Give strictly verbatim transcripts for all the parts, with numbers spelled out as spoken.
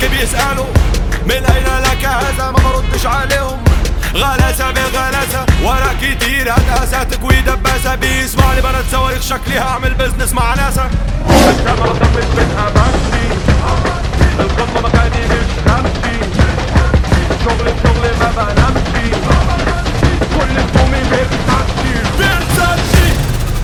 البنك بيسألوا من أين لك هذا، ما بردش عليهم غلاسة بغلاسة، ورا كتير هتقاسة تكوي دباسة، بيسمعني بنات صواريخ شكلي هعمل بزنس مع ناسا. السما ما خمس منها بمشي، القمة مكاني مش همشي، شغل شغل ما بنمشي، كل هدومي بيرساتشي بيرساتشي.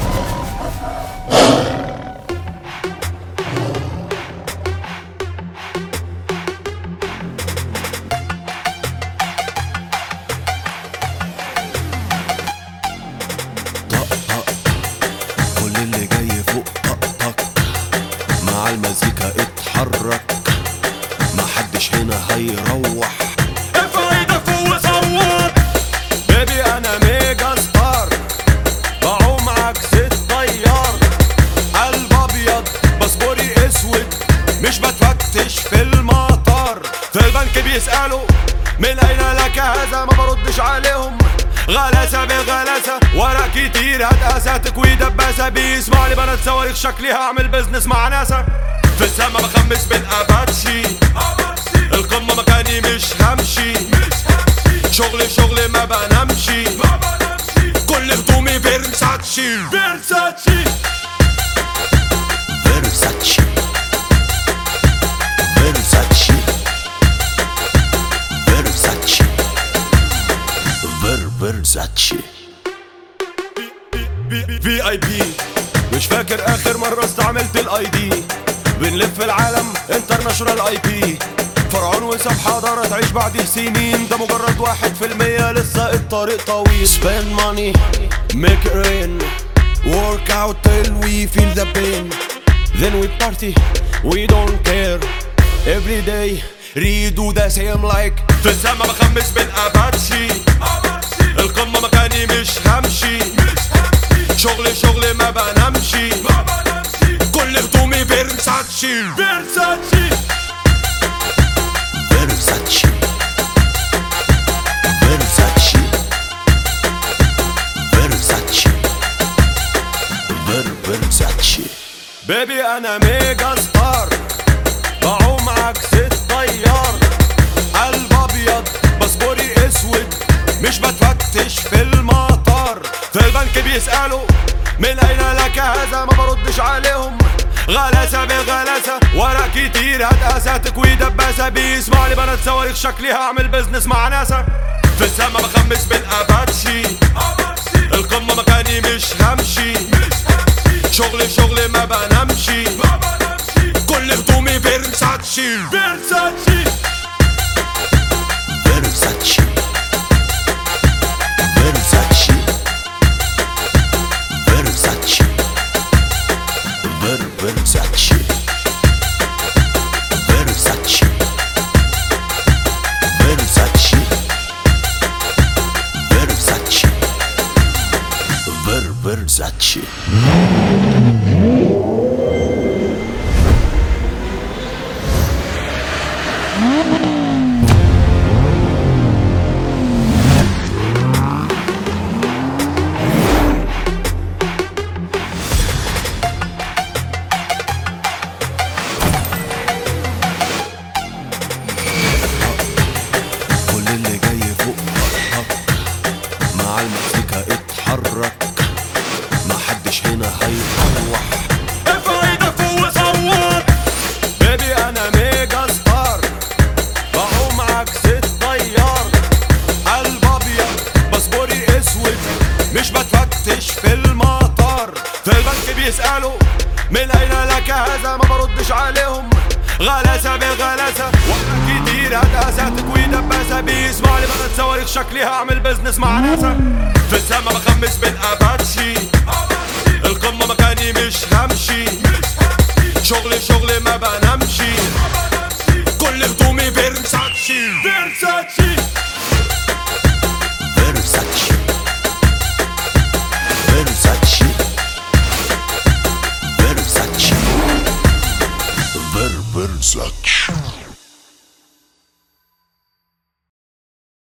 كل اللي جاي فوق طقطق، مع المزيكا اتحرك، محدش هنا هيروح، ارفع ايدك فوق صوت. بيبي انا ميجا ستار، بعوم عكس الطيار، قلب ابيض باسبوري اسود، مش بتفتش في المطار. في البنك بيسألوا من اين لك هذا، ما بردش عليهم غلاسة بغلاسة، ورا كتير هتقاسة تكوي دباسة، بيسمعني بنات صواريخ شكلي هعمل بزنس مع ناسا. في السما بخمس بالاباتشي، القمة مكاني مش همشي، شغل شغل ما بنمشي، كل هدومي فيرساتشي فيرساتشي فيرساتشي فيرساتشي فيرساتشي فير فيرساتشي. في اي بي، مش فاكر اخر مرة استعملت الاي دي، بنلف العالم انترناشونال اي بي، فرعون وساب حضارة تعيش بعد سنين، ده مجرد واحد في المية لسه الطريق طويل. Spend money, make it rain, work out till we feel the pain, Then we party, we don't care, every day redo the same like. في السما بخمس بالاباتشي، القمة مكاني مش همشي، شغل شغل ما بنمشي، كل هدومي فيرساتشي فيرساتشي فيرساتشي فيرساتشي فيرساتشي فير فيرساتشي. بيبي انا ميجا ستار، بعوم عكس الطيار، قلب ابيض باسبوري اسود، مش بتفتش في المطار. في البنك بيسألوا من اين لك هذا، ما بردش عليهم غلاسة بغلاسة، ورا كتير هتقاسة تكوي دباسة، بيسمعني بنات صواريخ شكلي هعمل بزنس مع ناسا. في السما بخمس بالاباتشي، القمة مكاني مش همشي، شغل شغل ما بنمشي، كل هدومي فيرساتشي فيرساتشي فيرساتشي فيرساتشي فيرساتشي فير فيرساتشي فيرساتشي فيرساتشي فيرساتشي فير فيرساتشي. كل اللي جاي فوق طقطق، مع المزيكا اتحرك، محدش هنا هيروح، ارفع ايدك فوق صوت. بيبي انا ميجا ستار، بعوم عكس الطيار، قلب ابيض باسبوري اسود، مش بتفتش في المطار. في البنك بيسألوا من اين لك هذا، ما بردش عليهم غلاسة بغلاسة، ورا كتير هتقاسة تكوي دباسة، بيسمعني بنات صواريخ شكلي هعمل بزنس مع ناسا. في السما بخمس بالاباتشي، القمة مكاني مش همشي، شغل شغل ما بنمشي، كل هدومي فيرساتشي فيرساتشي فيرساتشي فيرساتشي فيرساتشي فير فيرساتشي.